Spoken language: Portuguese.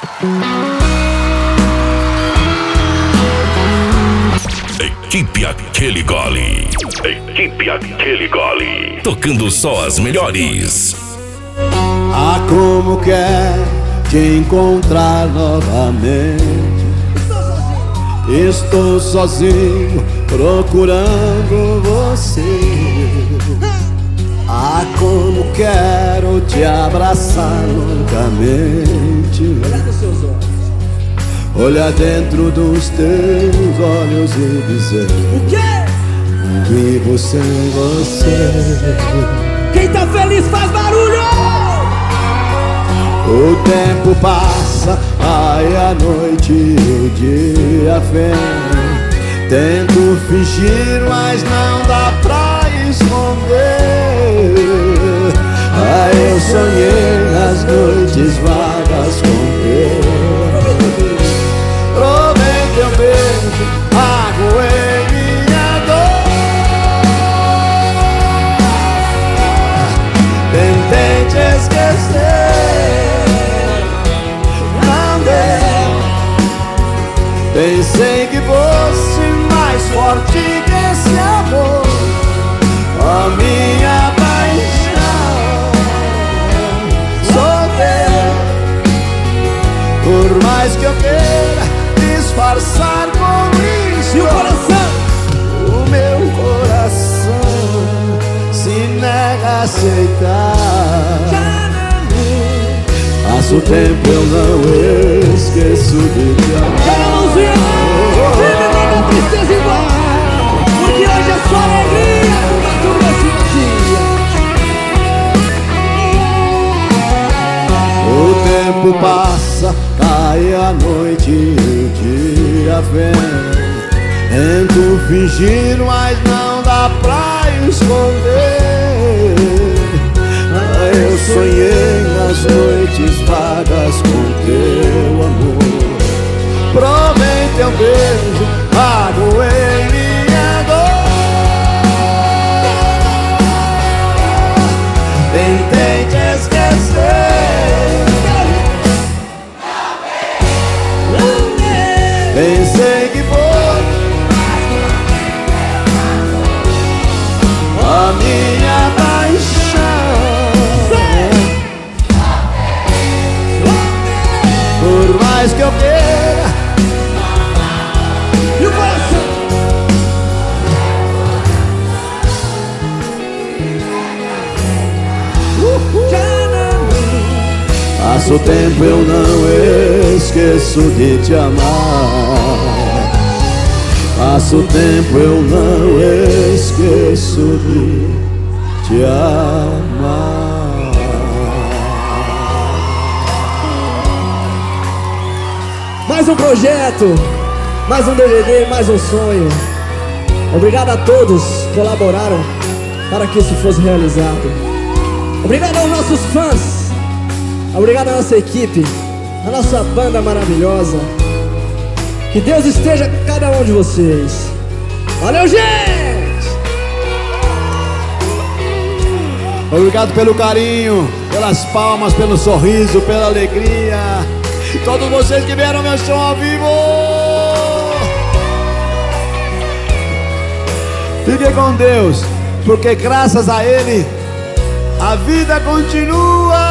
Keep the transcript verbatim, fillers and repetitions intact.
Equipe Aquele Gole. Equipe Aquele Gole. Tocando só as melhores. Ah, como quer te encontrar novamente. Estou sozinho procurando você. Ah, como quero te abraçar loucamente. Olhar dentro dos teus olhos e dizer: o quê? Vivo sem você. Quem tá feliz faz barulho! O tempo passa, ai a noite e o dia vem. Tento fingir, mas não dá pra esconder. Ah, eu sonhei nas noites vagas com Deus. Provei teu beijo, aguei minha dor. Tentei te esquecer, não deu. Pensei que fosse mais forte que esse amor. A minha paixão sou teu. Por mais que eu queira disfarçar com isso, e o coração, o meu coração se nega a aceitar. Passo o tempo, eu não esqueço de te amar. Cada mãozinha, vive não precisa igual, porque hoje é só alegria pra tu esse dia. O tempo passa, cai a noite e o dia vem. Tento fingir, mas não dá pra esconder. Ah, eu sonhei nas noites vagas com teu amor. Provei teu beijo, aguei minha dor. Tentei te esquecer, pensei que foi a minha paixão. Por mais que eu queira, E o coração? passo o tempo, eu não esqueço de te amar. Passo o tempo, eu não esqueço de te amar. Mais um projeto, mais um D V D, mais um sonho. Obrigado a todos que colaboraram para que isso fosse realizado. Obrigado aos nossos fãs. Obrigado à nossa equipe, à nossa banda maravilhosa. Que Deus esteja com cada um de vocês. Valeu, gente! Obrigado pelo carinho, pelas palmas, pelo sorriso, pela alegria. Todos vocês que vieram meu show ao vivo, fiquem com Deus, porque graças a Ele a vida continua.